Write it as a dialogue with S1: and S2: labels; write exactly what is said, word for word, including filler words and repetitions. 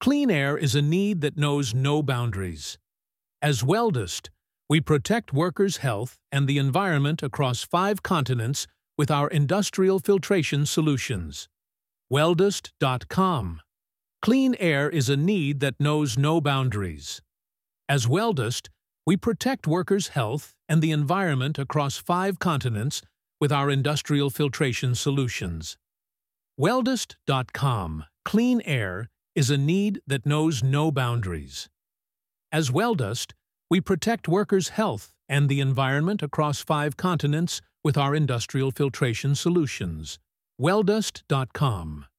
S1: Clean air is a need that knows no boundaries. As Weldust, we protect workers' health and the environment across five continents with our industrial filtration solutions. Weldust dot com. Clean air is a need that knows no boundaries. As Weldust, we protect workers' health and the environment across five continents with our industrial filtration solutions. Weldust dot com. Clean air is a need that knows no boundaries. As Weldust, we protect workers' health and the environment across five continents with our industrial filtration solutions. Weldust dot com.